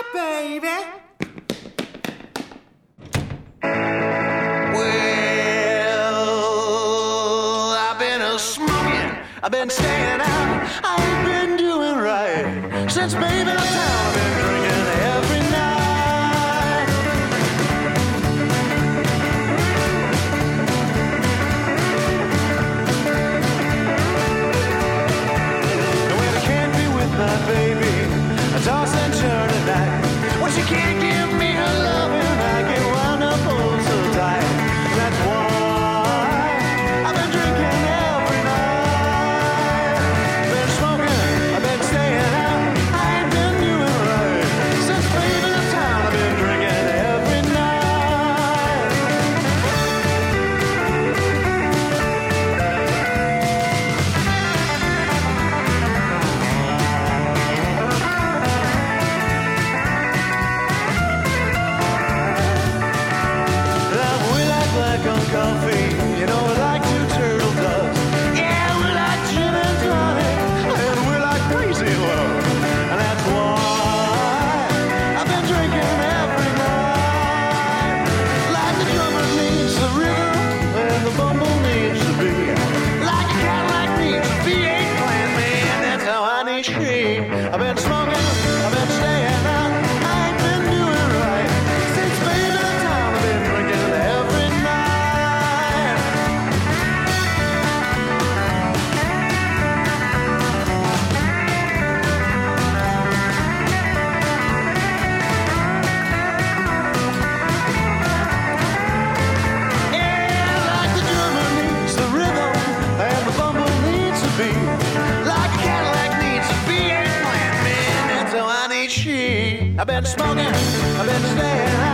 baby. Well, I've been a smoking, I've been staying out, I ain't been doing right since baby the town I've been drinking every night. And when I can't be with my baby, I toss and turn at night. When she can't give me her loving, I get wound up oh so tight. That's why I've been drinking every night. Been smoking, I've been staying out, I ain't been doing right since leaving the town. I've been drinking every night. Love, we like black on coffee, you know we like two turtle doves. Yeah, we like gin and tonic, and we like crazy love. And that's why I've been drinking every night. Like the drummer needs the rhythm, and the bumble needs the beat. Like a Cadillac needs a V8 plan, man, that's how I need she. I've been smoking, I've been staying out, I ain't been doing right since baby the town. I've been drinking every night. Yeah, like the drummer needs the rhythm, and the bumble needs the beat. Like a Cadillac needs a V8 plan, man, that's how I need she. I've been smoking, I've been staying out.